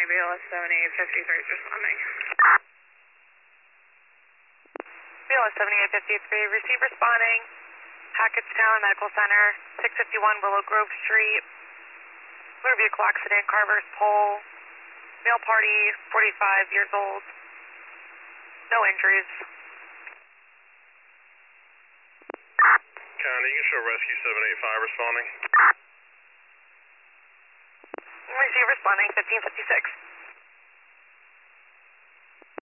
County BLS 7853 is responding. BLS 7853, receive responding. Hackettstown Medical Center, 651 Willow Grove Street. Motor vehicle accident, Carver's Pole. Male party, 45 years old. No injuries. County, you can show rescue 785 responding. Receive responding, 1556.